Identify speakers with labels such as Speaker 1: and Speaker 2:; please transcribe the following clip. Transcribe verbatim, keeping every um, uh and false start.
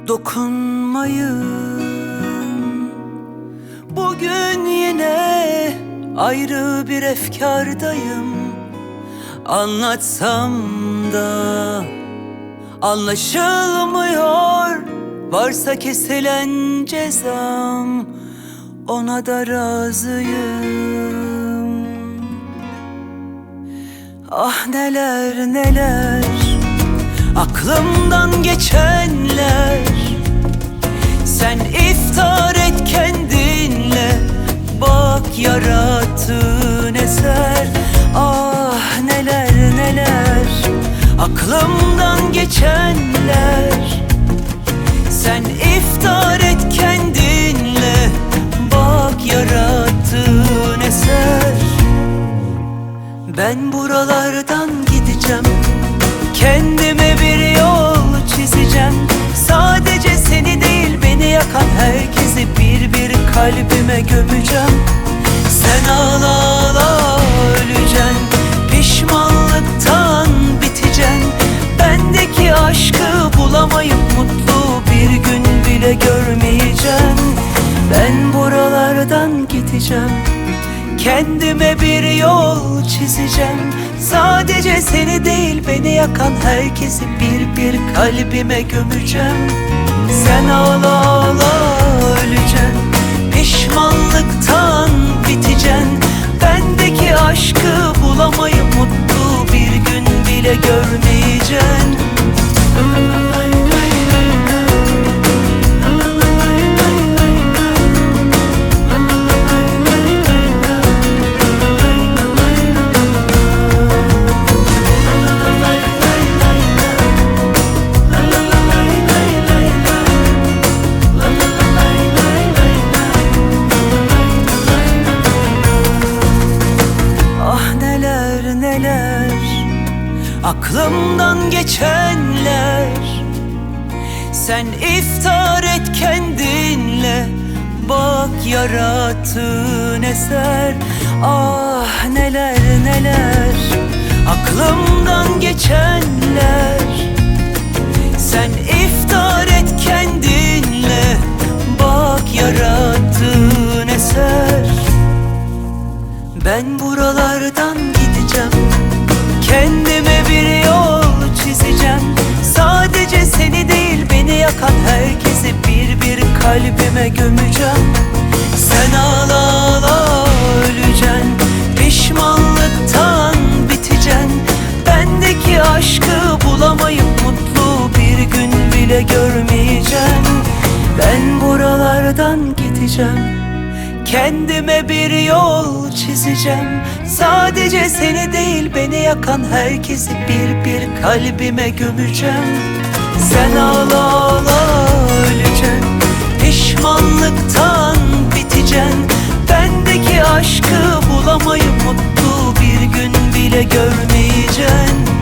Speaker 1: dokunmayın. Bugün yine ayrı bir efkârdayım. Anlatsam da anlaşılmıyor. Varsa kesilen cezam, ona da razıyım. Ah neler neler aklımdan geçenler. Sen iftar et kendinle, bak yarattığın eser. Ah neler neler aklımdan geçenler. Sen iftar et kendinle, bak yarattığın eser. Ben buralardan gideceğim, kendime bir yol çizeceğim. Sadece seni değil, beni yakan herkesi bir bir kalbime gömeceğim. Sen ağla ağla öleceksin, pişmanlıktan biteceksin. Bendeki aşkı bulamayıp mutlu bir gün bile görmeyeceksin. Ben buralardan gideceğim, kendime bir yol çizeceğim. Sadece seni değil, beni yakan herkesi bir bir kalbime gömeceğim. Sen ağla ağla öleceksin, pişmanlıktan biteceksin. Bendeki aşkı bulamayıp mutlu bir gün bile görmeyeceksin. Aklımdan geçenler. Sen iftar et kendinle, bak yarattığın eser. Ah neler neler aklımdan geçenler. Sen iftar et kendinle, bak yarattığın eser. Ben buralardan gideceğim, kendime bir yol çizeceğim. Sadece seni değil, beni yakan herkesi bir bir kalbime gömeceğim. Sen ağla ağla öleceksin, pişmanlıktan biteceksin. Bendeki aşkı bulamayıp mutlu bir gün bile görmeyeceksin. Ben buralardan gideceğim, kendime bir yol çizeceğim. Sadece seni değil, beni yakan herkesi bir bir kalbime gömeceğim. Sen ağla ağla öleceksin, pişmanlıktan biteceksin. Bendeki aşkı bulamayıp mutlu bir gün bile görmeyeceksin.